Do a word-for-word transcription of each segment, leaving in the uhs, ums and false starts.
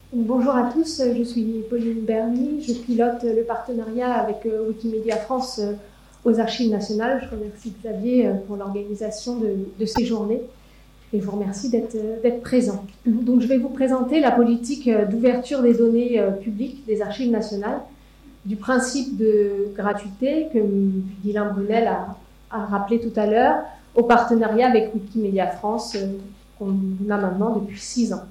Bonjour à tous, je suis Pauline Berny, je pilote le partenariat avec Wikimedia France aux Archives nationales. Je remercie Xavier pour l'organisation de, de ces journées et je vous remercie d'être, d'être présent. Donc, je vais vous présenter la politique d'ouverture des données publiques des Archives nationales, du principe de gratuité que Guylain Brunel a, a rappelé tout à l'heure, au partenariat avec Wikimedia France qu'on a maintenant depuis six ans.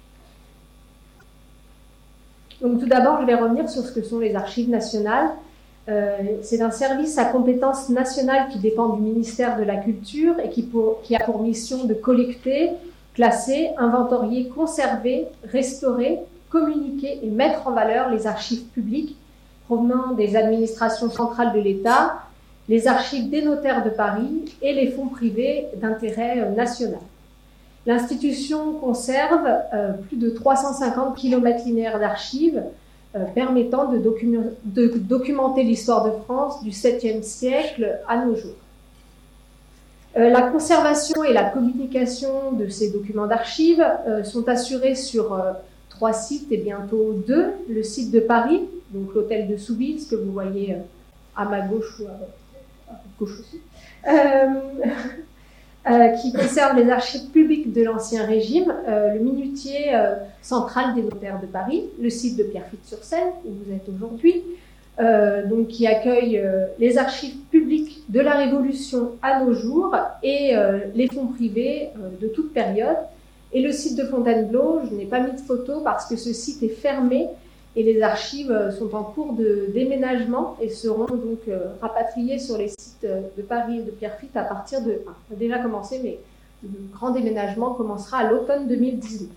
Donc, tout d'abord, je vais revenir sur ce que sont les Archives nationales. Euh, c'est un service à compétence nationale qui dépend du ministère de la Culture et qui, pour, qui a pour mission de collecter, classer, inventorier, conserver, restaurer, communiquer et mettre en valeur les archives publiques provenant des administrations centrales de l'État, les archives des notaires de Paris et les fonds privés d'intérêt national. L'institution conserve euh, plus de trois cent cinquante kilomètres linéaires d'archives euh, permettant de, docu de documenter l'histoire de France du septième siècle à nos jours. Euh, la conservation et la communication de ces documents d'archives euh, sont assurées sur euh, trois sites et bientôt deux. Le site de Paris, donc l'hôtel de Soubise, que vous voyez euh, à ma gauche ou à, à votre gauche aussi. Euh, Euh, qui conserve les archives publiques de l'Ancien Régime, euh, le minutier euh, central des notaires de Paris, le site de Pierrefitte-sur-Seine, où vous êtes aujourd'hui, euh, donc qui accueille euh, les archives publiques de la Révolution à nos jours et euh, les fonds privés euh, de toute période. Et le site de Fontainebleau, je n'ai pas mis de photo parce que ce site est fermé et les archives sont en cours de déménagement et seront donc euh, rapatriées sur les sites de Paris et de Pierrefitte à partir de... Enfin, ça a déjà commencé, mais le grand déménagement commencera à l'automne deux mille dix-neuf.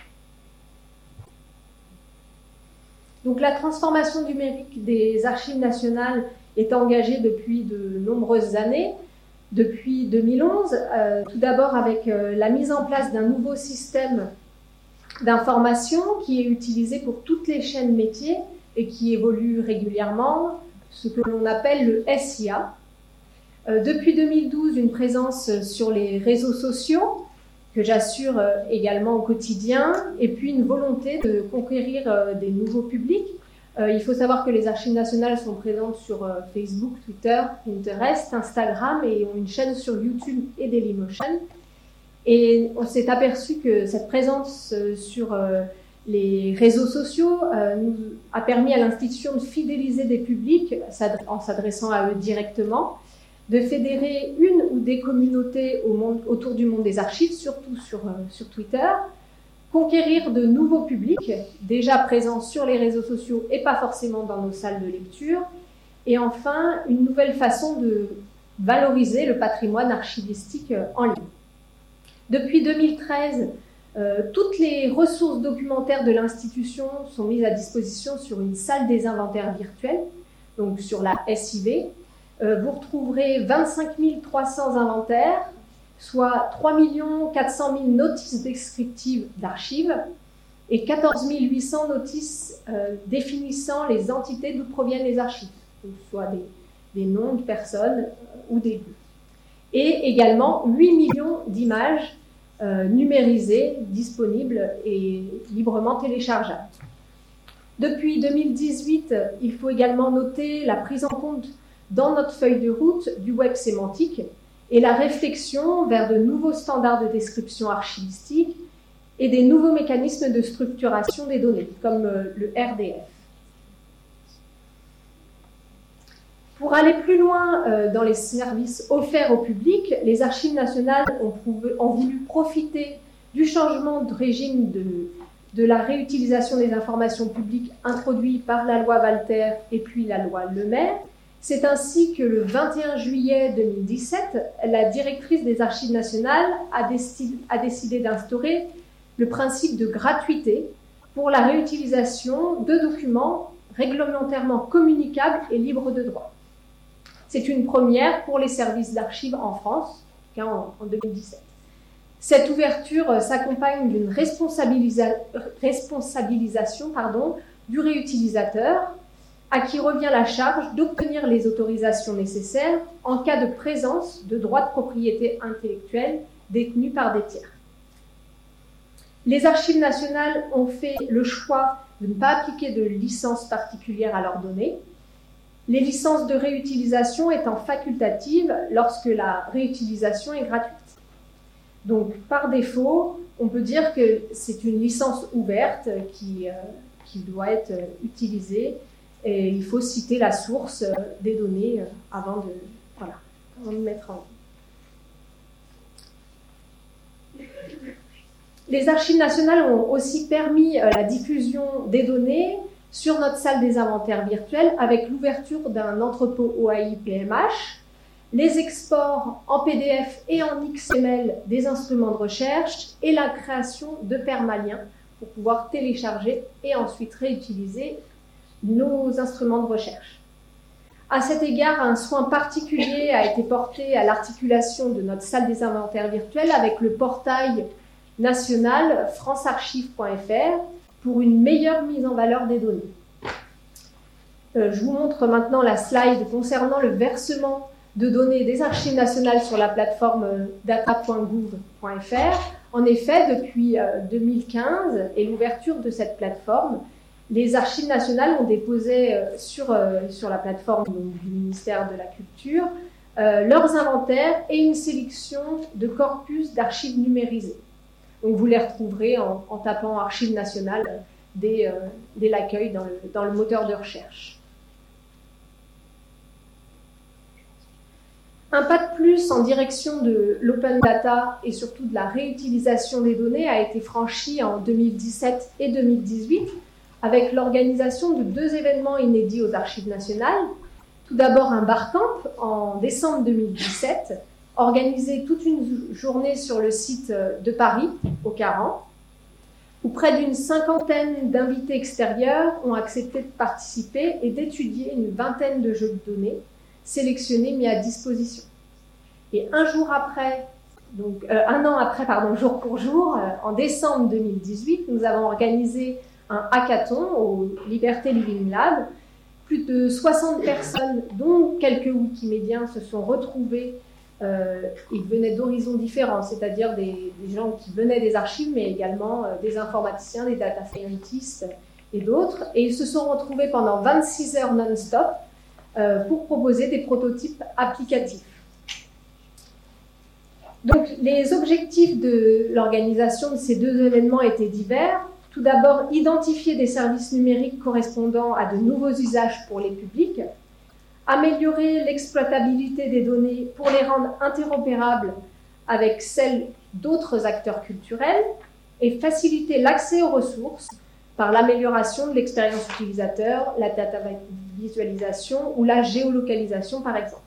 Donc la transformation numérique des archives nationales est engagée depuis de nombreuses années. Depuis deux mille onze, euh, tout d'abord avec euh, la mise en place d'un nouveau système d'information qui est utilisé pour toutes les chaînes métiers et qui évolue régulièrement, ce que l'on appelle le S I A. Euh, depuis deux mille douze, une présence sur les réseaux sociaux que j'assure euh, également au quotidien, et puis une volonté de conquérir euh, des nouveaux publics. Euh, il faut savoir que les Archives nationales sont présentes sur euh, Facebook, Twitter, Pinterest, Instagram et ont une chaîne sur YouTube et Dailymotion. Et on s'est aperçu que cette présence sur euh, les réseaux sociaux euh, nous a permis à l'institution de fidéliser des publics en s'adressant à eux directement, de fédérer une ou des communautés au monde, autour du monde des archives, surtout sur, euh, sur Twitter, conquérir de nouveaux publics déjà présents sur les réseaux sociaux et pas forcément dans nos salles de lecture, et enfin une nouvelle façon de valoriser le patrimoine archivistique en ligne. Depuis deux mille treize, euh, toutes les ressources documentaires de l'institution sont mises à disposition sur une salle des inventaires virtuels, donc sur la S I V. Euh, vous retrouverez vingt-cinq mille trois cents inventaires, soit trois millions quatre cent mille notices descriptives d'archives et quatorze mille huit cents notices euh, définissant les entités d'où proviennent les archives, donc soit des, des noms de personnes euh, ou des lieux. Et également huit millions d'images euh, numérisées, disponibles et librement téléchargeables. Depuis deux mille dix-huit, il faut également noter la prise en compte dans notre feuille de route du web sémantique et la réflexion vers de nouveaux standards de description archivistique et des nouveaux mécanismes de structuration des données, comme euh, le R D F. Pour aller plus loin euh, dans les services offerts au public, les Archives nationales ont, prouvé, ont voulu profiter du changement de régime de, de la réutilisation des informations publiques introduit par la loi Walter et puis la loi Lemaire. C'est ainsi que le vingt et un juillet deux mille dix-sept, la directrice des Archives nationales a, décidé, a décidé d'instaurer le principe de gratuité pour la réutilisation de documents réglementairement communicables et libres de droit. C'est une première pour les services d'archives en France, en, en deux mille dix-sept. Cette ouverture s'accompagne d'une responsabilisa responsabilisation pardon, du réutilisateur, à qui revient la charge d'obtenir les autorisations nécessaires en cas de présence de droits de propriété intellectuelle détenus par des tiers. Les archives nationales ont fait le choix de ne pas appliquer de licence particulière à leurs données, les licences de réutilisation étant facultatives lorsque la réutilisation est gratuite. Donc, par défaut, on peut dire que c'est une licence ouverte qui, euh, qui doit être utilisée, et il faut citer la source des données avant de, voilà, avant de mettre en ligne. Les archives nationales ont aussi permis la diffusion des données sur notre salle des inventaires virtuels avec l'ouverture d'un entrepôt O A I P M H, les exports en P D F et en X M L des instruments de recherche et la création de permaliens pour pouvoir télécharger et ensuite réutiliser nos instruments de recherche. À cet égard, un soin particulier a été porté à l'articulation de notre salle des inventaires virtuels avec le portail national france archive point f r pour une meilleure mise en valeur des données. Euh, je vous montre maintenant la slide concernant le versement de données des archives nationales sur la plateforme data point gouv point f r. En effet, depuis euh, deux mille quinze et l'ouverture de cette plateforme, les archives nationales ont déposé euh, sur, euh, sur la plateforme donc, du ministère de la Culture euh, leurs inventaires et une sélection de corpus d'archives numérisées. Donc vous les retrouverez en, en tapant Archives nationales dès, euh, dès l'accueil dans le, dans le moteur de recherche. Un pas de plus en direction de l'open data et surtout de la réutilisation des données a été franchi en deux mille dix-sept et deux mille dix-huit avec l'organisation de deux événements inédits aux Archives nationales. Tout d'abord un barcamp en décembre deux mille dix-sept, organisé toute une journée sur le site de Paris, au Caran, où près d'une cinquantaine d'invités extérieurs ont accepté de participer et d'étudier une vingtaine de jeux de données sélectionnés mis à disposition. Et un jour après, donc euh, un an après, pardon, jour pour jour, euh, en décembre deux mille dix-huit, nous avons organisé un hackathon au Liberté Living Lab. Plus de soixante personnes, dont quelques Wikimédiens, se sont retrouvés. Euh, ils venaient d'horizons différents, c'est-à-dire des, des gens qui venaient des archives, mais également euh, des informaticiens, des data scientists et d'autres. Et ils se sont retrouvés pendant vingt-six heures non-stop euh, pour proposer des prototypes applicatifs. Donc, les objectifs de l'organisation de ces deux événements étaient divers. Tout d'abord, identifier des services numériques correspondant à de nouveaux usages pour les publics, améliorer l'exploitabilité des données pour les rendre interopérables avec celles d'autres acteurs culturels et faciliter l'accès aux ressources par l'amélioration de l'expérience utilisateur, la data visualisation ou la géolocalisation par exemple.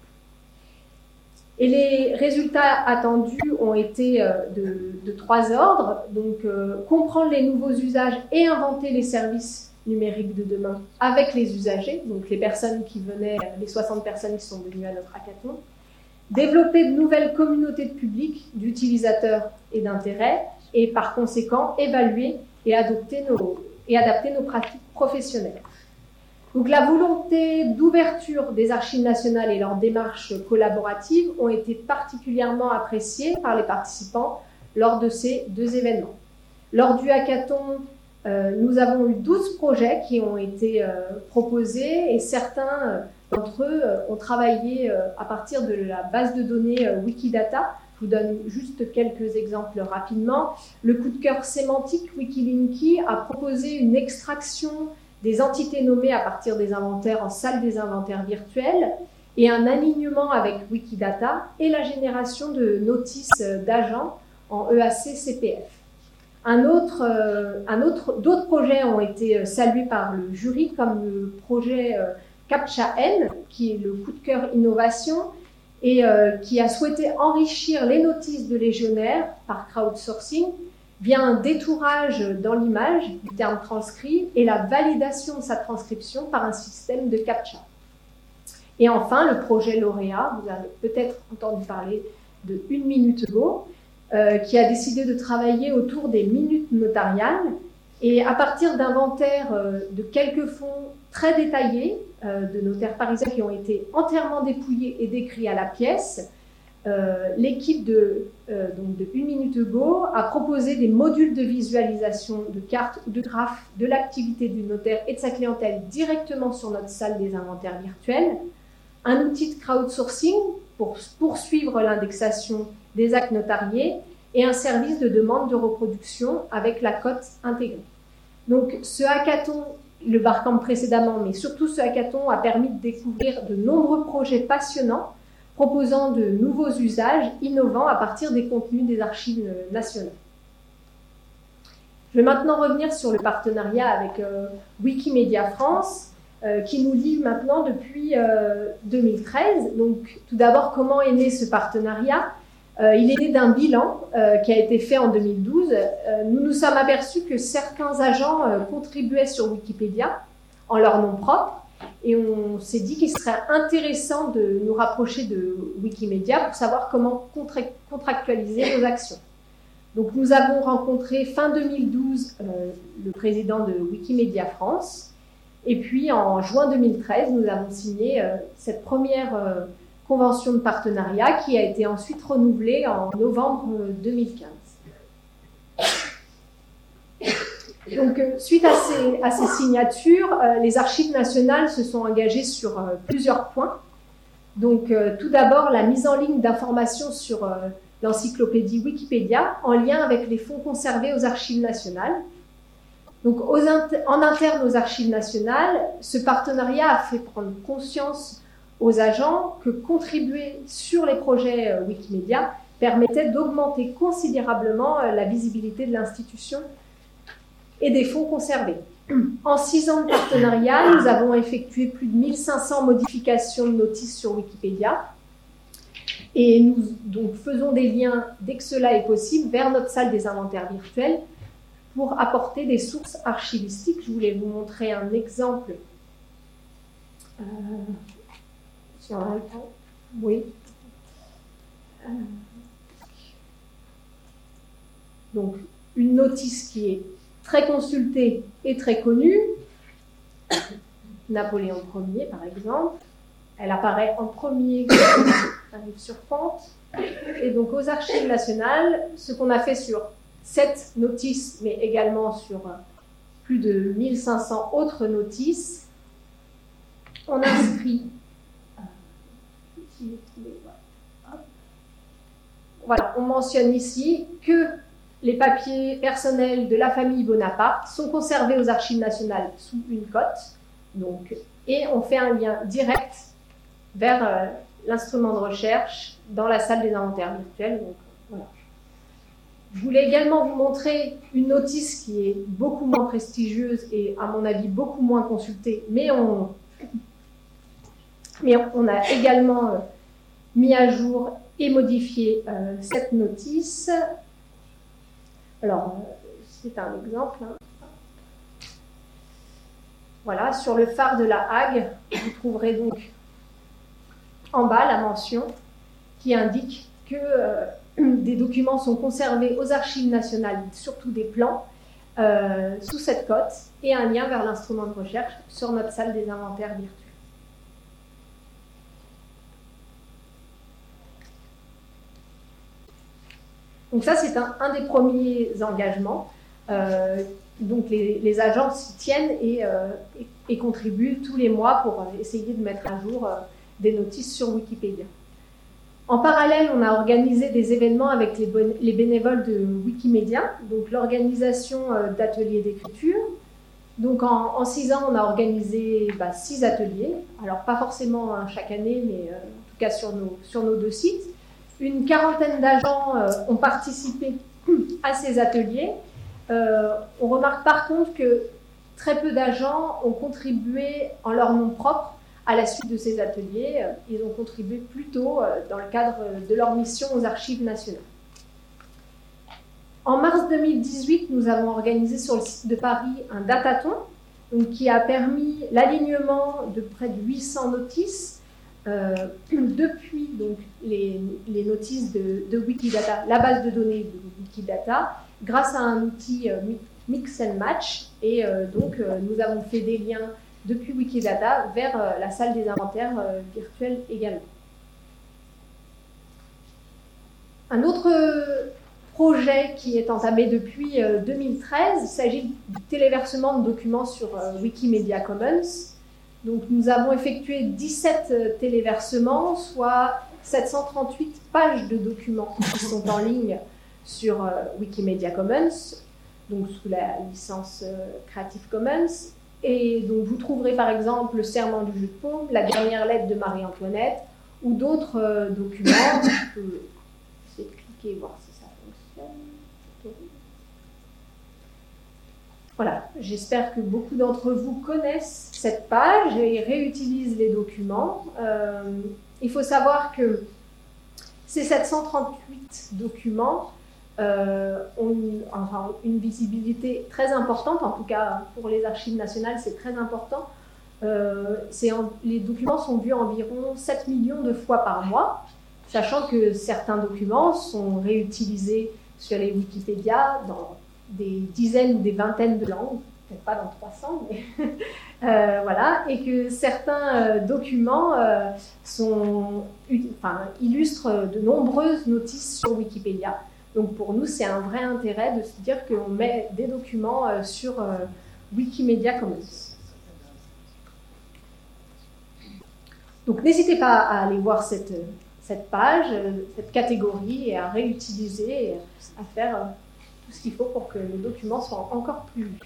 Et les résultats attendus ont été de, de trois ordres, donc euh, comprendre les nouveaux usages et inventer les services numérique de demain avec les usagers, donc les personnes qui venaient, les soixante personnes qui sont venues à notre hackathon, développer de nouvelles communautés de public, d'utilisateurs et d'intérêts, et par conséquent évaluer et, adopter nos, et adapter nos pratiques professionnelles. Donc la volonté d'ouverture des archives nationales et leurs démarches collaboratives ont été particulièrement appréciées par les participants lors de ces deux événements. Lors du hackathon, Euh, nous avons eu douze projets qui ont été euh, proposés et certains euh, d'entre eux euh, ont travaillé euh, à partir de la base de données euh, Wikidata. Je vous donne juste quelques exemples rapidement. Le coup de cœur sémantique Wikilinky a proposé une extraction des entités nommées à partir des inventaires en salle des inventaires virtuels et un alignement avec Wikidata et la génération de notices d'agents en E A C C P F. Un autre, euh, un autre, d'autres projets ont été salués par le jury, comme le projet euh, CAPTCHA-N, qui est le coup de cœur innovation, et euh, qui a souhaité enrichir les notices de légionnaires par crowdsourcing via un détourage dans l'image du terme transcrit et la validation de sa transcription par un système de CAPTCHA. Et enfin, le projet lauréat, vous avez peut-être entendu parler de Une Minute Go, Euh, qui a décidé de travailler autour des minutes notariales et à partir d'inventaires euh, de quelques fonds très détaillés euh, de notaires parisiens qui ont été entièrement dépouillés et décrits à la pièce, euh, l'équipe de, euh, donc de Une Minute Go a proposé des modules de visualisation de cartes ou de graphes de l'activité du notaire et de sa clientèle directement sur notre salle des inventaires virtuels, un outil de crowdsourcing pour poursuivre l'indexation des actes notariés et un service de demande de reproduction avec la cote intégrée. Donc ce hackathon, le Barcamp précédemment, mais surtout ce hackathon a permis de découvrir de nombreux projets passionnants proposant de nouveaux usages innovants à partir des contenus des archives nationales. Je vais maintenant revenir sur le partenariat avec euh, Wikimedia France, euh, qui nous lie maintenant depuis euh, deux mille treize. Donc, tout d'abord, comment est né ce partenariat ? euh, Il est né d'un bilan euh, qui a été fait en deux mille douze. Euh, nous nous sommes aperçus que certains agents euh, contribuaient sur Wikipédia en leur nom propre, et on s'est dit qu'il serait intéressant de nous rapprocher de Wikimedia pour savoir comment contra contractualiser nos actions. Donc nous avons rencontré fin deux mille douze euh, le président de Wikimedia France, et puis en juin deux mille treize, nous avons signé euh, cette première euh, convention de partenariat qui a été ensuite renouvelée en novembre deux mille quinze. Donc, euh, suite à ces, à ces signatures, euh, les archives nationales se sont engagées sur euh, plusieurs points. Donc, euh, tout d'abord, la mise en ligne d'informations sur euh, l'encyclopédie Wikipédia en lien avec les fonds conservés aux archives nationales. Donc, aux inter en interne aux archives nationales, ce partenariat a fait prendre conscience aux agents que contribuer sur les projets euh, Wikimedia permettait d'augmenter considérablement euh, la visibilité de l'institution et des fonds conservés. En six ans de partenariat, nous avons effectué plus de mille cinq cents modifications de notices sur Wikipédia, et nous donc, faisons des liens, dès que cela est possible, vers notre salle des inventaires virtuels pour apporter des sources archivistiques. Je voulais vous montrer un exemple. Euh, si on a le temps. Oui. Euh, donc, une notice qui est très consultée et très connue, Napoléon Ier par exemple, elle apparaît en premier, arrive sur Pente, et donc aux archives nationales, ce qu'on a fait sur cette notice, mais également sur plus de mille cinq cents autres notices, on inscrit, voilà, on mentionne ici que les papiers personnels de la famille Bonaparte sont conservés aux archives nationales sous une cote, donc, et on fait un lien direct vers euh, l'instrument de recherche dans la salle des inventaires virtuels. Donc, voilà. Je voulais également vous montrer une notice qui est beaucoup moins prestigieuse et, à mon avis, beaucoup moins consultée, mais on, mais on a également euh, mis à jour et modifié euh, cette notice. Alors, c'est un exemple. Hein. Voilà, sur le phare de la Hague, vous trouverez donc en bas la mention qui indique que euh, des documents sont conservés aux archives nationales, surtout des plans, euh, sous cette cote, et un lien vers l'instrument de recherche sur notre salle des inventaires virtuels. Donc ça, c'est un, un des premiers engagements. Euh, donc les, les agents s'y tiennent et, euh, et, et contribuent tous les mois pour essayer de mettre à jour euh, des notices sur Wikipédia. En parallèle, on a organisé des événements avec les, bon, les bénévoles de Wikimedia, donc l'organisation euh, d'ateliers d'écriture. Donc en, en six ans, on a organisé bah, six ateliers, alors pas forcément hein, chaque année, mais euh, en tout cas sur nos, sur nos deux sites. Une quarantaine d'agents euh, ont participé à ces ateliers. Euh, on remarque par contre que très peu d'agents ont contribué en leur nom propre à la suite de ces ateliers. Ils ont contribué plutôt euh, dans le cadre de leur mission aux archives nationales. En mars deux mille dix-huit, nous avons organisé sur le site de Paris un datathon donc, qui a permis l'alignement de près de huit cents notices Euh, depuis donc, les, les notices de, de Wikidata, la base de données de Wikidata, grâce à un outil euh, Mix and Match. Et euh, donc, euh, nous avons fait des liens depuis Wikidata vers euh, la salle des inventaires euh, virtuels également. Un autre projet qui est entamé depuis euh, deux mille treize, il s'agit du téléversement de documents sur euh, Wikimedia Commons. Donc nous avons effectué dix-sept euh, téléversements, soit sept cent trente-huit pages de documents qui sont en ligne sur euh, Wikimedia Commons, donc sous la licence euh, Creative Commons. Et donc vous trouverez par exemple le serment du jeu de paume, la dernière lettre de Marie-Antoinette, ou d'autres euh, documents. Je peux essayer de cliquer et voir si ça fonctionne. Voilà, j'espère que beaucoup d'entre vous connaissent cette page et réutilisent les documents. Euh, il faut savoir que ces sept cent trente-huit documents euh, ont une, enfin, une visibilité très importante, en tout cas pour les archives nationales, c'est très important. Euh, en, les documents sont vus environ sept millions de fois par mois, sachant que certains documents sont réutilisés sur les Wikipédia dans des dizaines ou des vingtaines de langues, peut-être pas dans trois cents, mais euh, voilà, et que certains euh, documents euh, sont, enfin, illustrent de nombreuses notices sur Wikipédia. Donc pour nous, c'est un vrai intérêt de se dire qu'on met des documents euh, sur euh, Wikimedia Commons. Donc n'hésitez pas à aller voir cette, cette page, cette catégorie, et à réutiliser, et à faire euh, tout ce qu'il faut pour que le document soit encore plus lu.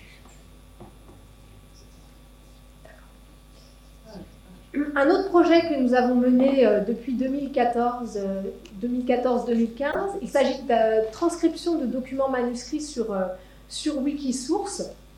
Un autre projet que nous avons mené euh, depuis deux mille quatorze deux mille quinze, il s'agit de la transcription de documents manuscrits sur, euh, sur Wikisource.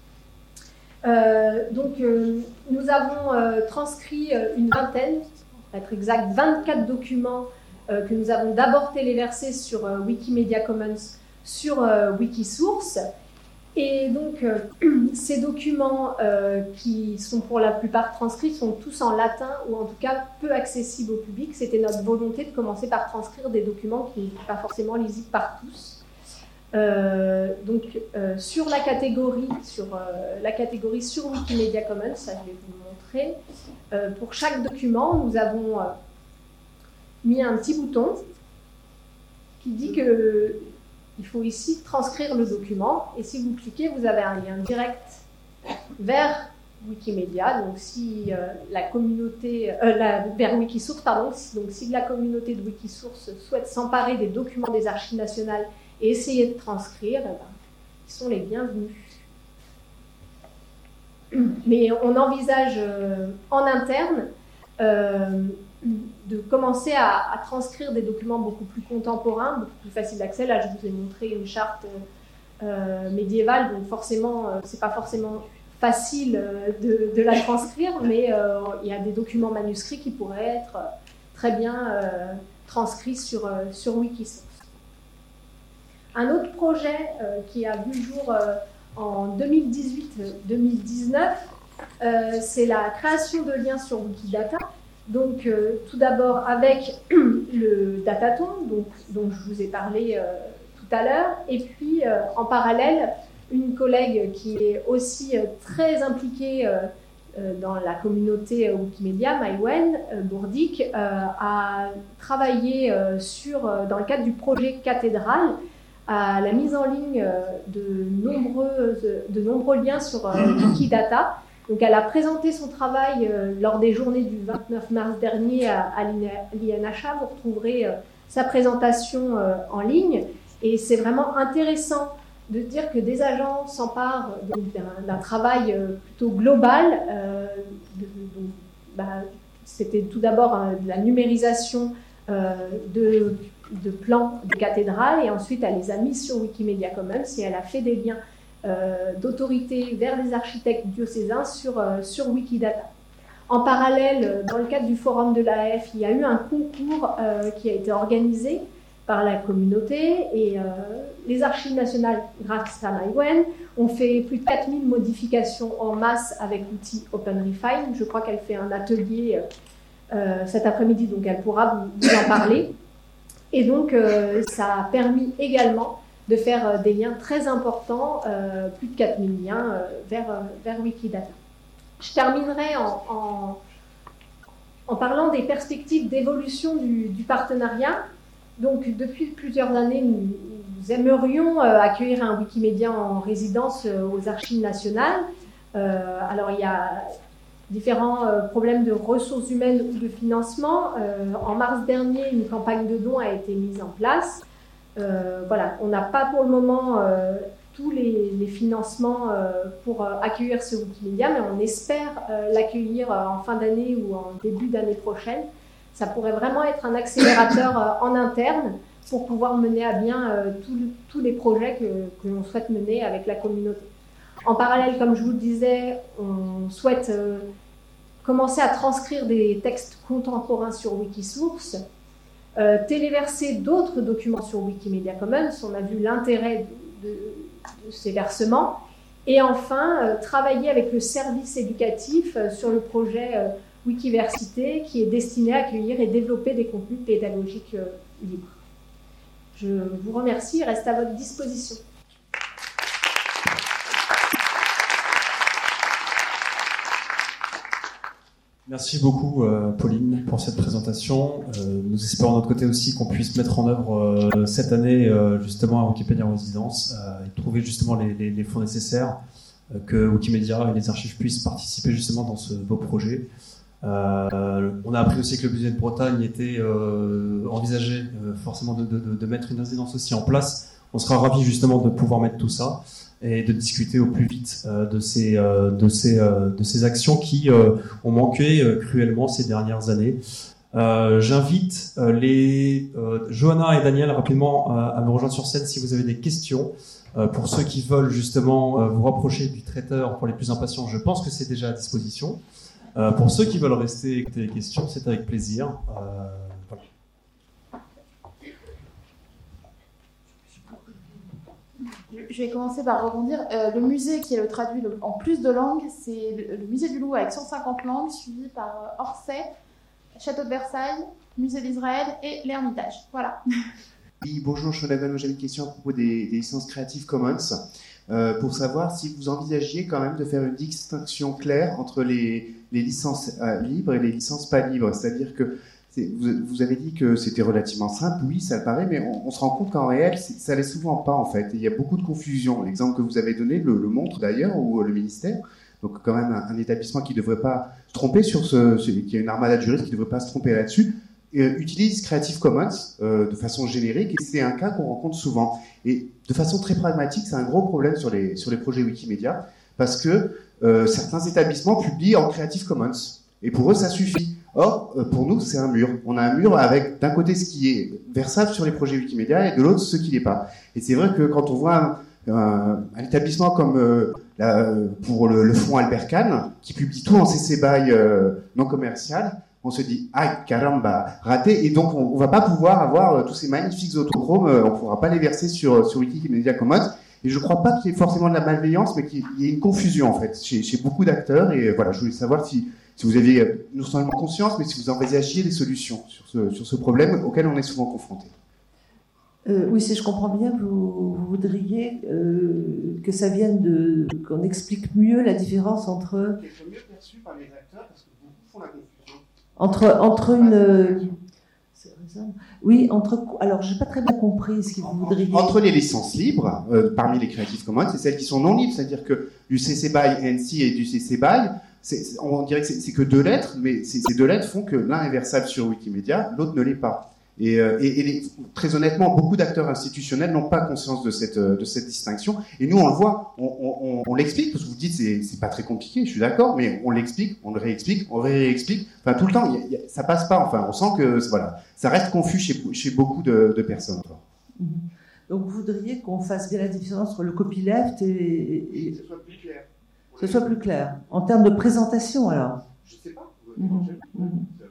Euh, donc, euh, nous avons euh, transcrit euh, une vingtaine, pour être exact, vingt-quatre documents euh, que nous avons d'abord téléversés sur euh, Wikimedia Commons sur euh, Wikisource. Et donc, euh, ces documents euh, qui sont pour la plupart transcrits sont tous en latin ou en tout cas peu accessibles au public. C'était notre volonté de commencer par transcrire des documents qui n'étaient pas forcément lisibles par tous. Euh, donc, euh, sur la catégorie, sur euh, la catégorie sur Wikimedia Commons, ça je vais vous le montrer. Euh, pour chaque document, nous avons euh, mis un petit bouton qui dit que il faut ici transcrire le document, et si vous cliquez, vous avez un lien direct vers Wikimedia. Donc, si euh, la communauté, euh, la, vers Wikisource, pardon. Si, donc, si la communauté de Wikisource souhaite s'emparer des documents des archives nationales et essayer de transcrire, eh ben, ils sont les bienvenus. Mais on envisage euh, en interne euh, de commencer à, à transcrire des documents beaucoup plus contemporains, beaucoup plus faciles d'accès. Là, je vous ai montré une charte euh, médiévale, donc forcément, euh, c'est pas forcément facile euh, de, de la transcrire, mais euh, il y a des documents manuscrits qui pourraient être très bien euh, transcrits sur, euh, sur Wikisource. Un autre projet euh, qui a vu le jour euh, en deux mille dix-huit deux mille dix-neuf, euh, c'est la création de liens sur Wikidata. Donc, euh, tout d'abord avec le Dataton, donc, dont je vous ai parlé euh, tout à l'heure, et puis euh, en parallèle, une collègue qui est aussi euh, très impliquée euh, euh, dans la communauté euh, Wikimedia, Maïwen euh, Bourdic, euh, a travaillé euh, sur, euh, dans le cadre du projet Cathédrale, à la mise en ligne euh, de, nombreuses, de nombreux liens sur euh, Wikidata. Donc, elle a présenté son travail euh, lors des journées du vingt-neuf mars dernier à, à l'I N H A. Vous retrouverez euh, sa présentation euh, en ligne. Et c'est vraiment intéressant de dire que des agents s'emparent d'un travail euh, plutôt global. Euh, de, de, bah, c'était tout d'abord euh, de la numérisation euh, de, de plans de cathédrales. Et ensuite, elle les a mis sur Wikimedia Commons et elle a fait des liens Euh, d'autorité vers les architectes diocésains sur, euh, sur Wikidata. En parallèle, dans le cadre du forum de l'A F, il y a eu un concours euh, qui a été organisé par la communauté et euh, les archives nationales, grâce à Maïwen, ont fait plus de quatre mille modifications en masse avec l'outil OpenRefine. Je crois qu'elle fait un atelier euh, cet après-midi, donc elle pourra vous, vous en parler. Et donc, euh, ça a permis également de faire euh, des liens très importants, euh, plus de quatre mille liens euh, vers, euh, vers Wikidata. Je terminerai en, en, en parlant des perspectives d'évolution du, du partenariat. donc depuis plusieurs années, nous, nous aimerions euh, accueillir un Wikimédia en résidence euh, aux Archives nationales. Euh, alors il y a différents euh, problèmes de ressources humaines ou de financement. Euh, en mars dernier, une campagne de dons a été mise en place. Euh, voilà, on n'a pas pour le moment euh, tous les, les financements euh, pour euh, accueillir ce Wikimédia, mais on espère euh, l'accueillir euh, en fin d'année ou en début d'année prochaine. Ça pourrait vraiment être un accélérateur euh, en interne pour pouvoir mener à bien euh, tous les projets que, que l'on souhaite mener avec la communauté. En parallèle, comme je vous le disais, on souhaite euh, commencer à transcrire des textes contemporains sur Wikisource, euh, téléverser d'autres documents sur Wikimedia Commons. On a vu l'intérêt de, de, de ces versements. Et enfin, euh, travailler avec le service éducatif euh, sur le projet euh, Wikiversité qui est destiné à accueillir et développer des contenus pédagogiques euh, libres. Je vous remercie et reste à votre disposition. Merci beaucoup, euh, Pauline, pour cette présentation. Euh, nous espérons de notre côté aussi qu'on puisse mettre en œuvre euh, cette année euh, justement un Wikipédia en résidence euh, et trouver justement les, les, les fonds nécessaires euh, que Wikimedia et les archives puissent participer justement dans ce beau projet. Euh, on a appris aussi que le budget de Bretagne était euh, envisagé euh, forcément de, de, de mettre une résidence aussi en place. On sera ravis justement de pouvoir mettre tout ça et de discuter au plus vite euh, de, ces, euh, de, ces, euh, de ces actions qui euh, ont manqué euh, cruellement ces dernières années. Euh, J'invite euh, les euh, Johanna et Daniel rapidement euh, à me rejoindre sur scène si vous avez des questions. Euh, pour ceux qui veulent justement euh, vous rapprocher du traiteur pour les plus impatients, je pense que c'est déjà à disposition. Euh, pour ceux qui veulent rester écouter les questions, c'est avec plaisir. Euh, voilà. Je vais commencer par rebondir. Euh, le musée qui est le traduit le, en plus de langues, c'est le, le musée du Louvre avec cent cinquante langues, suivi par euh, Orsay, Château de Versailles, Musée d'Israël et l'Ermitage. Voilà. Oui, bonjour, je suis Laval. J'avais une question à propos des, des licences Creative Commons, euh, pour savoir si vous envisagiez quand même de faire une distinction claire entre les, les licences euh, libres et les licences pas libres. C'est-à-dire que Vous, vous avez dit que c'était relativement simple, oui, ça le paraît, mais on, on se rend compte qu'en réel, ça l'est souvent pas, en fait. Et il y a beaucoup de confusion. L'exemple que vous avez donné le, le montre d'ailleurs, ou le ministère. Donc, quand même, un, un établissement qui ne devrait pas se tromper sur ce, ce, qui a une armada de juristes qui ne devrait pas se tromper là-dessus, euh, utilise Creative Commons euh, de façon générique, et c'est un cas qu'on rencontre souvent. Et de façon très pragmatique, c'est un gros problème sur les, sur les projets Wikimedia, parce que euh, certains établissements publient en Creative Commons. Et pour eux, ça suffit. Or, pour nous, c'est un mur. On a un mur avec, d'un côté, ce qui est versable sur les projets Wikimedia et de l'autre, ce qui l'est pas. Et c'est vrai que quand on voit un, un, un établissement comme euh, la, pour le, le fonds Albert Kahn, qui publie tout en C C B Y euh, non commercial, on se dit, ah, caramba, raté. Et donc, on, on va pas pouvoir avoir euh, tous ces magnifiques autochromes, euh, on pourra pas les verser sur, sur Wikimedia Commons. Et je crois pas qu'il y ait forcément de la malveillance, mais qu'il y ait une confusion, en fait, chez, chez beaucoup d'acteurs. Et voilà, je voulais savoir si, si vous aviez non seulement conscience, mais si vous envisagiez des solutions sur ce, sur ce problème auquel on est souvent confronté. Euh, oui, si je comprends bien, vous, vous voudriez euh, que ça vienne de... qu'on explique mieux la différence entre... Qu'elle soit mieux perçue par les acteurs, parce que beaucoup font la confusion. Entre, entre une... Oui, entre... Alors, je n'ai pas très bien compris ce que vous voudriez... Entre les licences libres, euh, parmi les Creative Commons, et celles qui sont non libres, c'est-à-dire que du C C B Y N C et du C C B Y, c'est, on dirait que c'est, c'est que deux lettres, mais ces, ces deux lettres font que l'un est versable sur Wikimedia, l'autre ne l'est pas. Et, euh, et, et les, très honnêtement, beaucoup d'acteurs institutionnels n'ont pas conscience de cette, de cette distinction. Et nous, on le voit, on, on, on l'explique, parce que vous dites c'est, c'est pas très compliqué, je suis d'accord, mais on l'explique, on le réexplique, on le réexplique. Enfin, tout le temps, y a, y a, ça passe pas. Enfin, on sent que voilà, ça reste confus chez, chez beaucoup de, de personnes. Mmh. Donc, vous voudriez qu'on fasse bien la différence entre le copyleft et, et, et que ce soit plus clair. Que ce soit plus clair. En termes de présentation, alors. Je sais pas. Mmh. Mmh.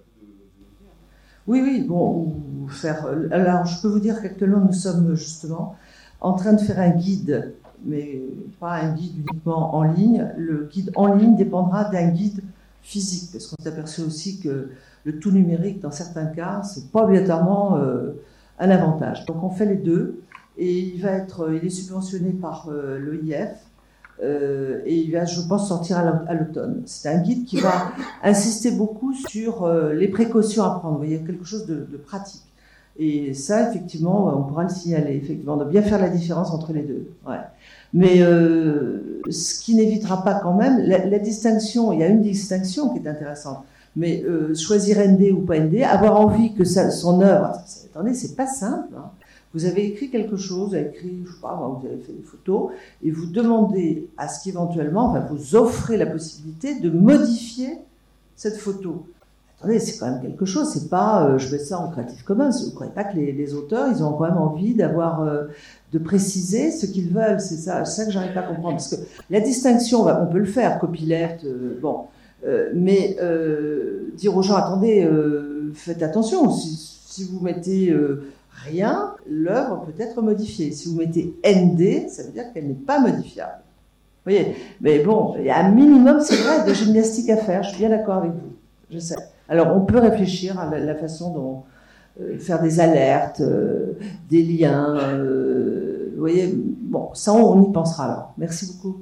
Oui, oui, bon, ou faire... Alors, je peux vous dire qu'actuellement, nous sommes justement en train de faire un guide, mais pas un guide uniquement en ligne. Le guide en ligne dépendra d'un guide physique, parce qu'on s'est aperçu aussi que le tout numérique, dans certains cas, c'est pas obligatoirement euh, un avantage. Donc, on fait les deux, et il va être, il est subventionné par euh, l'E I F, Euh, et il va, je pense, sortir à l'automne. C'est un guide qui va insister beaucoup sur euh, les précautions à prendre. Vous voyez, quelque chose de, de pratique. Et ça, effectivement, on pourra le signaler. Effectivement, on doit bien faire la différence entre les deux. Ouais. Mais euh, ce qui n'évitera pas quand même, la, la distinction, il y a une distinction qui est intéressante, mais euh, choisir N D ou pas N D, avoir envie que ça, son œuvre, attendez, c'est pas simple. Hein. Vous avez écrit quelque chose, vous avez écrit, je sais pas, vous avez fait des photos, et vous demandez à ce qu'éventuellement, enfin, vous offrez la possibilité de modifier cette photo. Attendez, c'est quand même quelque chose, c'est pas, euh, je mets ça en Creative Commons, vous ne croyez pas que les, les auteurs, ils ont quand même envie d'avoir, euh, de préciser ce qu'ils veulent, c'est ça, c'est ça que j'arrive pas à comprendre, parce que la distinction, on peut le faire, copyleft, euh, bon, euh, mais euh, dire aux gens, attendez, euh, faites attention, si, si vous mettez euh, rien, l'œuvre peut être modifiée. Si vous mettez N D, ça veut dire qu'elle n'est pas modifiable. Vous voyez, mais bon, il y a un minimum, c'est vrai, de gymnastique à faire, je suis bien d'accord avec vous, je sais. Alors, on peut réfléchir à la, la façon dont euh, faire des alertes, euh, des liens. Euh, vous voyez, bon, ça, on y pensera alors. Merci beaucoup.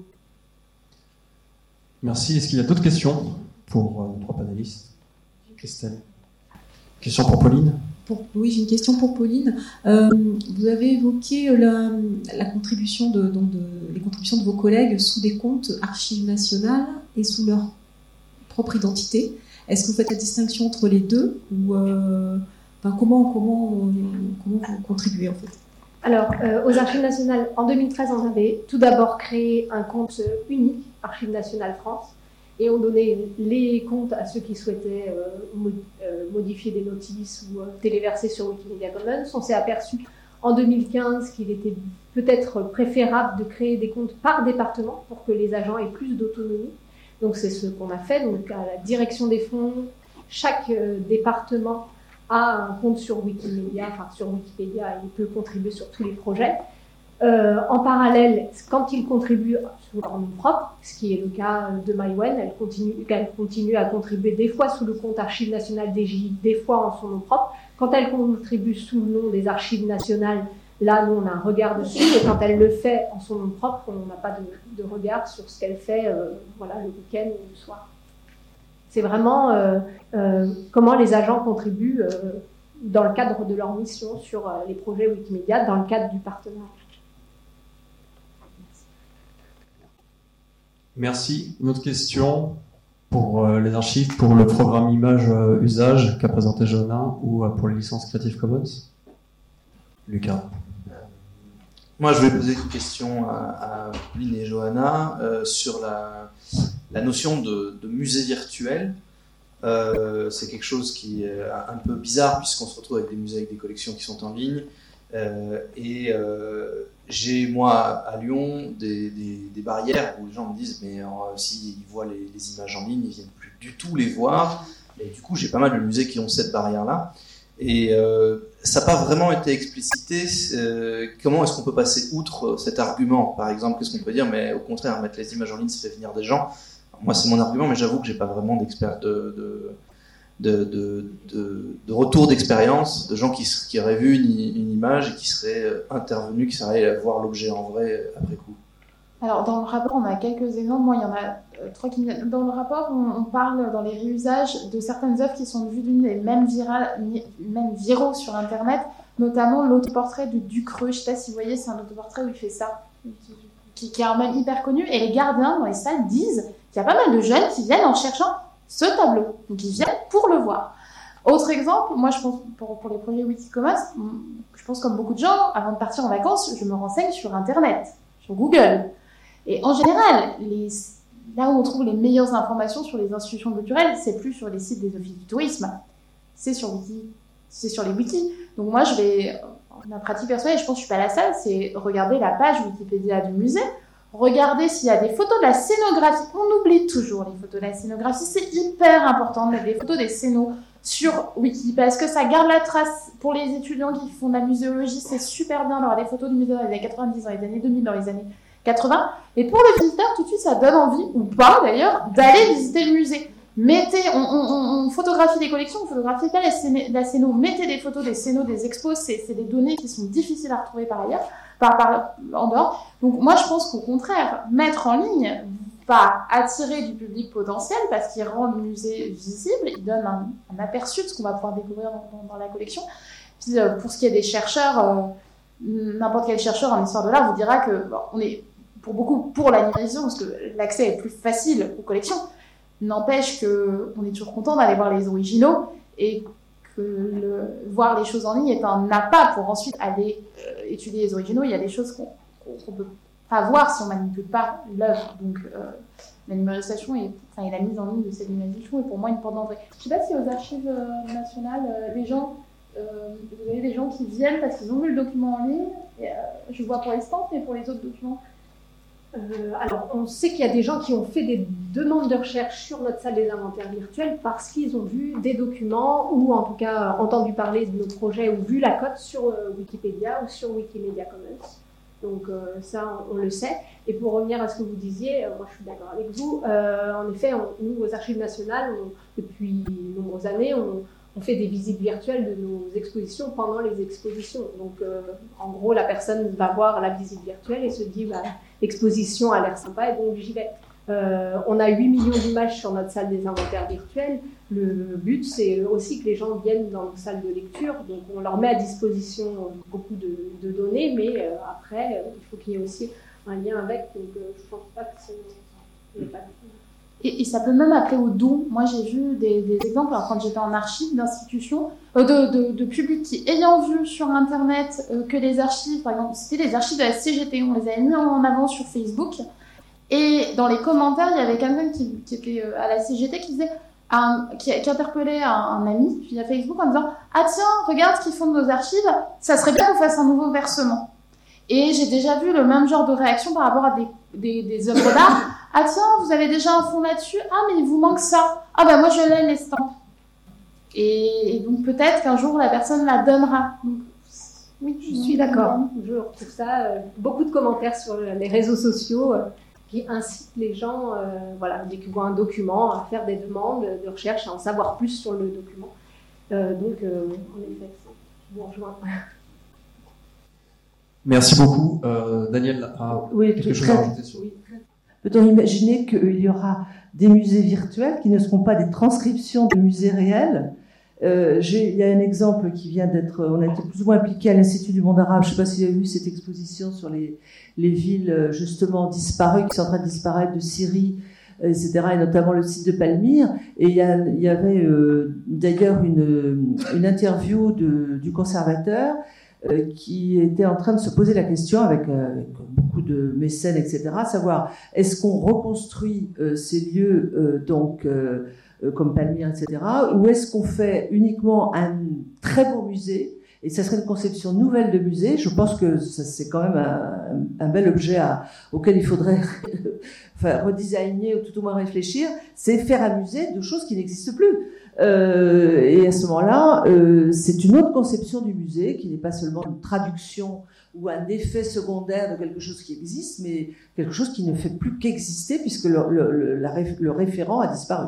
Merci. Est-ce qu'il y a d'autres questions pour euh, nos trois panélistes? Christelle. Question pour Pauline? Pour, oui, j'ai une question pour Pauline. Euh, vous avez évoqué la, la contribution de, donc de, les contributions de vos collègues sous des comptes Archives nationales et sous leur propre identité. Est-ce que vous faites la distinction entre les deux ou euh, enfin, comment, comment, comment vous contribuez en fait? Alors, euh, aux Archives nationales, en deux mille treize, on avait tout d'abord créé un compte unique, Archives nationales France, et on donnait les comptes à ceux qui souhaitaient euh, mod euh, modifier des notices ou euh, téléverser sur Wikimedia Commons. On s'est aperçu en deux mille quinze qu'il était peut-être préférable de créer des comptes par département pour que les agents aient plus d'autonomie. Donc c'est ce qu'on a fait. Donc à la direction des fonds, chaque euh, département a un compte sur Wikimedia, enfin sur Wikipédia, et il peut contribuer sur tous les projets. Euh, en parallèle, quand ils contribuent sous leur nom propre, ce qui est le cas de Maïwen, elle continue, elle continue à contribuer des fois sous le compte Archives nationales D J I, des fois en son nom propre. Quand elle contribue sous le nom des Archives nationales, là, nous, on a un regard dessus, et quand elle le fait en son nom propre, on n'a pas de, de regard sur ce qu'elle fait euh, voilà, le week-end ou le soir. C'est vraiment euh, euh, comment les agents contribuent euh, dans le cadre de leur mission sur euh, les projets Wikimedia, dans le cadre du partenariat. Merci. Une autre question pour euh, les archives, pour le programme image euh, usage qu'a présenté Johanna ou euh, pour les licences Creative Commons? Lucas. Moi, je vais poser une question à, à Pauline et Johanna euh, sur la, la notion de, de musée virtuel. Euh, c'est quelque chose qui est un peu bizarre puisqu'on se retrouve avec des musées avec des collections qui sont en ligne. Euh, et euh, j'ai, moi, à Lyon, des, des, des barrières où les gens me disent mais euh, s'ils voient les, les images en ligne, ils viennent plus du tout les voir. Et du coup, j'ai pas mal de musées qui ont cette barrière-là. Et euh, ça n'a pas vraiment été explicité. Euh, comment est-ce qu'on peut passer outre cet argument? Par exemple, qu'est-ce qu'on peut dire? Mais au contraire, mettre les images en ligne, ça fait venir des gens. Alors, moi, c'est mon argument, mais j'avoue que j'ai pas vraiment d'expert de, de, de, de, de, de retour d'expérience, de gens qui, qui auraient vu une, une image et qui seraient intervenus, qui seraient voir l'objet en vrai après coup. Alors, dans le rapport, on a quelques exemples. Moi, il y en a euh, trois qui viennent. Dans le rapport, on, on parle dans les réusages de certaines œuvres qui sont vues d'une des mêmes, virales, mêmes viraux sur Internet, notamment l'autoportrait de Ducreux. Je ne sais pas si vous voyez, c'est un autoportrait où il fait ça, qui, qui est un même hyper connu. Et les gardiens dans les salles disent qu'il y a pas mal de jeunes qui viennent en cherchant ce tableau. Donc, ils viennent pour le voir. Autre exemple, moi, je pense, pour, pour les projets Wikicommons, je pense comme beaucoup de gens, avant de partir en vacances, je me renseigne sur Internet, sur Google. Et en général, les, là où on trouve les meilleures informations sur les institutions culturelles, c'est plus sur les sites des offices du tourisme, c'est sur Wiki, c'est sur les wikis. Donc moi, je vais, ma pratique personnelle, je pense que je suis pas la seule, c'est regarder la page Wikipédia du musée, regarder s'il y a des photos de la scénographie. On oublie toujours les photos de la scénographie, c'est hyper important de mettre des photos des scénos sur Wiki, parce que ça garde la trace. Pour les étudiants qui font de la muséologie, c'est super bien d'avoir des photos du musée dans les années quatre-vingt-dix, dans les années deux mille, dans les années quatre-vingts, et pour le visiteur, tout de suite, ça donne envie, ou pas d'ailleurs, d'aller visiter le musée. Mettez, on, on, on photographie des collections, on photographie pas la scéno, mettez des photos des scénos, des expos, c'est, c'est des données qui sont difficiles à retrouver par ailleurs, par, par, en dehors. Donc moi, je pense qu'au contraire, mettre en ligne va attirer du public potentiel, parce qu'il rend le musée visible, il donne un, un aperçu de ce qu'on va pouvoir découvrir dans, dans, dans la collection. Puis euh, pour ce qui est des chercheurs, euh, n'importe quel chercheur en histoire de l'art vous dira que bon, on est pour beaucoup pour la numérisation parce que l'accès est plus facile aux collections. N'empêche que on est toujours content d'aller voir les originaux et que le, voir les choses en ligne est un appât pour ensuite aller euh, étudier les originaux. Il y a des choses qu'on qu'on peut pas voir si on manipule pas l'œuvre. Donc euh, la numérisation et, enfin, et la mise en ligne de cette numérisation est pour moi une porte d'entrée. Je sais pas si aux archives euh, nationales, euh, les gens, euh, vous avez des gens qui viennent parce qu'ils ont vu le document en ligne. Et, euh, je vois pour les stamps, mais pour les autres documents. Euh, alors, on sait qu'il y a des gens qui ont fait des demandes de recherche sur notre salle des inventaires virtuels parce qu'ils ont vu des documents ou en tout cas entendu parler de nos projets ou vu la cote sur euh, Wikipédia ou sur Wikimedia Commons. Donc euh, ça, on, on le sait. Et pour revenir à ce que vous disiez, euh, moi je suis d'accord avec vous, euh, en effet, on, nous, aux Archives nationales, on, depuis de nombreuses années, on, on fait des visites virtuelles de nos expositions pendant les expositions. Donc euh, en gros, la personne va voir la visite virtuelle et se dit bah, l'exposition a l'air sympa et donc j'y vais. Euh, on a huit millions d'images sur notre salle des inventaires virtuels. Le but, c'est aussi que les gens viennent dans nos salles de lecture. Donc, on leur met à disposition beaucoup de, de données, mais euh, après, euh, il faut qu'il y ait aussi un lien avec. Donc, euh, je ne pense pas que c'est pas et, et ça peut même appeler au don. Moi, j'ai vu des, des exemples alors, quand j'étais en archive d'institutions, euh, de, de, de publics qui, ayant vu sur Internet euh, que les archives, par exemple, c'était les archives de la C G T, on les avait mis en avant sur Facebook. Et dans les commentaires, il y avait quelqu'un qui, qui était à la C G T qui disait, un, qui, qui interpellait un, un ami via Facebook en disant « Ah tiens, regarde ce qu'ils font de nos archives, ça serait bien qu'on fasse un nouveau versement. » Et j'ai déjà vu le même genre de réaction par rapport à des, des, des œuvres d'art. « Ah tiens, vous avez déjà un fonds là-dessus? Ah mais il vous manque ça. Ah bah moi je l'ai les stamps. » Et, et donc peut-être qu'un jour la personne la donnera. Donc, oui, je suis d'accord. Je retrouve ça, euh, beaucoup de commentaires sur les réseaux sociaux. Euh, qui incite les gens, euh, voilà, dès qu'ils voient un document, à faire des demandes de recherche, à en savoir plus sur le document. Euh, donc, euh, en effet, je vous rejoins. Merci beaucoup. Euh, Daniel a oui, quelque chose très, à rajouter sur... oui. Peut-on imaginer qu'il y aura des musées virtuels qui ne seront pas des transcriptions de musées réels? Euh, j'ai, il y a un exemple qui vient d'être, on a été plus ou moins impliqué à l'Institut du monde arabe. Je ne sais pas si vous avez vu cette exposition sur les, les villes justement disparues, qui sont en train de disparaître de Syrie, et cetera, et notamment le site de Palmyre. Et il y, a, il y avait euh, d'ailleurs une, une interview de, du conservateur euh, qui était en train de se poser la question avec, euh, avec beaucoup de mécènes, et cetera, savoir est-ce qu'on reconstruit euh, ces lieux donc euh, comme Palmyre, et cetera, ou est-ce qu'on fait uniquement un très beau musée, et ça serait une conception nouvelle de musée. Je pense que ça, c'est quand même un, un bel objet à, auquel il faudrait enfin, redesigner ou tout au moins réfléchir, c'est faire un musée de choses qui n'existent plus. Euh, et à ce moment-là, euh, c'est une autre conception du musée, qui n'est pas seulement une traduction ou un effet secondaire de quelque chose qui existe, mais quelque chose qui ne fait plus qu'exister, puisque le, le, le, la, le référent a disparu.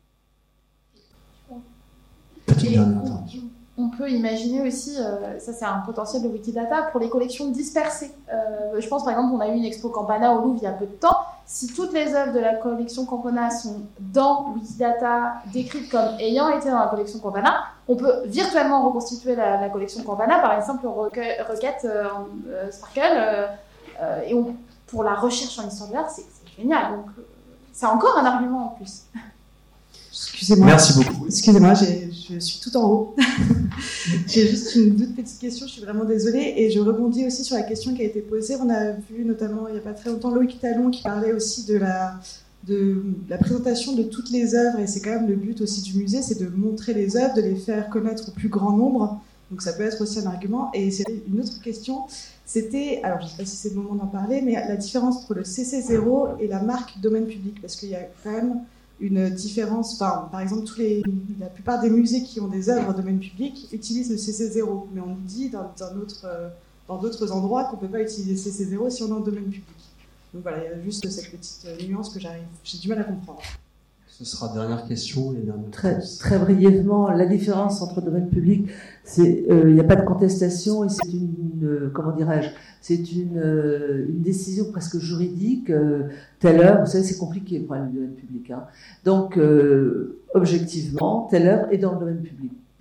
Et on, on peut imaginer aussi, euh, ça c'est un potentiel de Wikidata, pour les collections dispersées. Euh, je pense par exemple, on a eu une expo Campana au Louvre il y a peu de temps. Si toutes les œuvres de la collection Campana sont dans Wikidata, décrites comme ayant été dans la collection Campana, on peut virtuellement reconstituer la, la collection Campana par une simple recueil, requête euh, euh, Sparkle. Euh, euh, et on, pour la recherche en histoire de l'art, c'est, c'est génial. Donc, euh, c'est encore un argument en plus. Excusez-moi. Merci beaucoup. Excusez-moi, j'ai, je suis tout en haut. J'ai juste une toute petite question, je suis vraiment désolée. Et je rebondis aussi sur la question qui a été posée. On a vu notamment, il n'y a pas très longtemps, Loïc Talon qui parlait aussi de la, de la présentation de toutes les œuvres. Et c'est quand même le but aussi du musée, c'est de montrer les œuvres, de les faire connaître au plus grand nombre. Donc ça peut être aussi un argument. Et c'est une autre question, c'était, alors je ne sais pas si c'est le moment d'en parler, mais la différence entre le C C zéro et la marque domaine public. Parce qu'il y a quand même une différence, enfin, par exemple, tous les, la plupart des musées qui ont des œuvres domaine public utilisent le C C zéro, mais on nous dit dans, dans, notre, dans d'autres endroits qu'on ne peut pas utiliser le C C zéro si on est en domaine public. Donc voilà, il y a juste cette petite nuance que j'arrive, j'ai du mal à comprendre. Ce sera la dernière question et dernière très, très brièvement, la différence entre domaine public, c'est il euh, n'y a pas de contestation et c'est une, euh, comment dirais-je, c'est une, euh, une décision presque juridique. Euh, telle heure, vous savez, c'est compliqué le problème du domaine public. Hein. Donc, euh, objectivement, telle heure est dans le domaine public.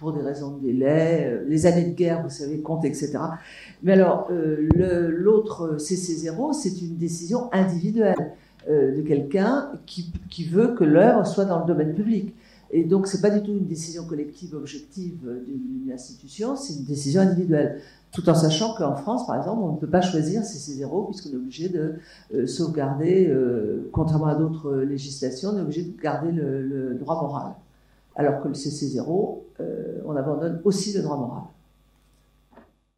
pour des raisons de délai, euh, les années de guerre, vous savez, comptent, et cetera. Mais alors, euh, le, l'autre C C zéro, c'est une décision individuelle euh, de quelqu'un qui, qui veut que l'œuvre soit dans le domaine public. Et donc, c'est pas du tout une décision collective objective d'une institution, c'est une décision individuelle. Tout en sachant qu'en France, par exemple, on ne peut pas choisir C C zéro puisqu'on est obligé de euh, sauvegarder, euh, contrairement à d'autres législations, on est obligé de garder le, le droit moral. Alors que le C C zéro, euh, on abandonne aussi le droit moral.